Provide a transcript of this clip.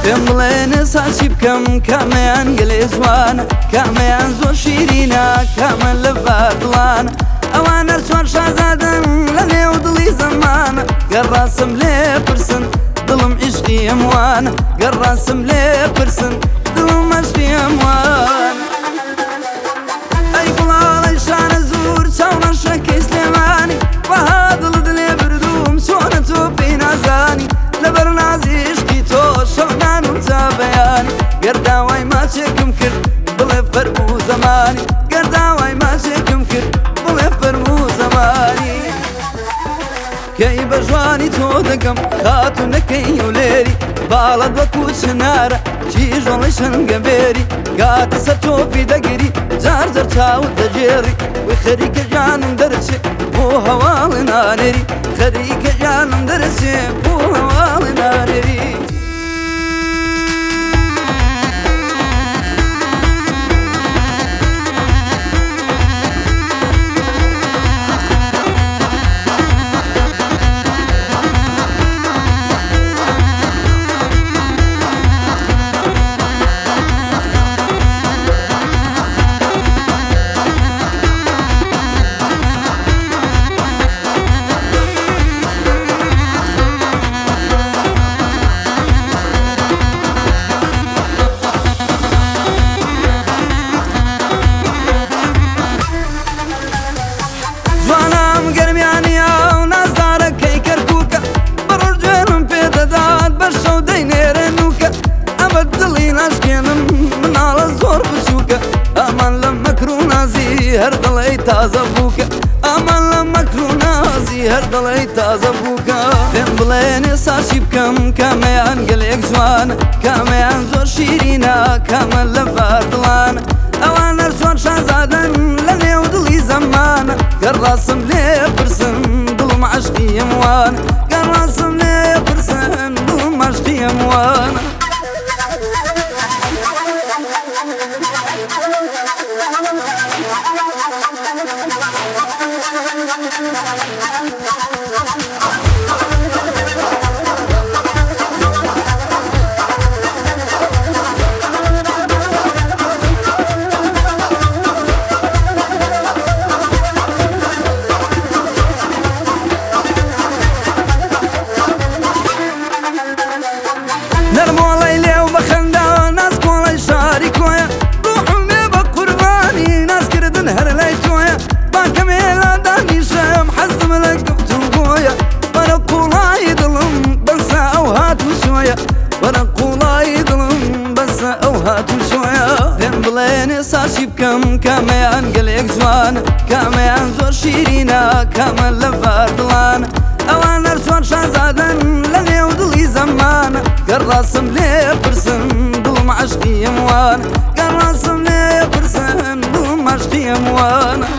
پێم بڵێنە ساچی بکەم کامەیان گەلێ جوانە کامەیان زۆر شیرینە کامە لە باردڵانە ئەوان هەر چوار شازادەن لە نێو دڵی زەمانە گەڕاسم لێ پرسن دڵم عیشقی ئەموانە گەڕاسم لێ پرسن دڵم عیشقی ئەموانە ئەی گوڵاڵەی شانە زور چاونە شەکەی سلێمانی بەها دڵت لێ بردووم چۆنە تۆ پێی نازانی لەبەر نازی عیشقی تۆ شەونانم تا بەیانی گەرداوای ماچێکم کرد بڵێ فەرموو زەمانی گەرداوای ماچێکم کرد بڵێ فەرموو زەمانی کەی بە ژوانی تۆ دەگەم خاتوونەکەی و لێری باڵەت وەکو چنارە چیژۆڵی شەنگە بێری کاتە سەر تۆپی دەگیری جار جار چاوت دەجێڕی وی خەریکە جانم دەرچێ بۆ هەواڵی نانێری خەریکە جانم دەرچێ بۆ هەواڵی نانێری هەر دڵی تازە بووکە ئەمان لە مەکر و نازی هەر دڵی تازە بووکە پێم بڵێنێ ساچی بکەم کامەیان گەلێک جوانە کامەیان زۆر شیرینە کامە لە باردڵانە ئەوان هەر چوار شازادەن لە نێو دڵی زەمانە گەڕاسم لێ پرسن دڵم عەشقی ئەموانە گەڕاسم لێ پرسن دڵم عەشقی ئەموانە نەرمۆڵەی لێو بەخەندا ناز کۆڵەی شاری کۆیە ڕوحم بێ بە قوربانی نازکردن هەر لای تۆیە باکەمێ لا دانیشەم حەزم لە گفتوگۆیە وەرە قوڵای دڵم بەسە ئەو هاتوو شۆیە وەرە قوڵای دڵم بەسە ئەو هاتوو شۆیە پێم بڵێنێ ساچی بکەم کامەیان گەلێک جوانە کامەیان زۆر شیرینە کامە لە باردڵانە ئەوان هەر چوار شازادەن لە نێو دڵی زەمانە گەڕاسم لێ پرسن دڵم عەشقی ئەموانە گەڕاسم لێ پرسن دڵم عەشقی ئەموانە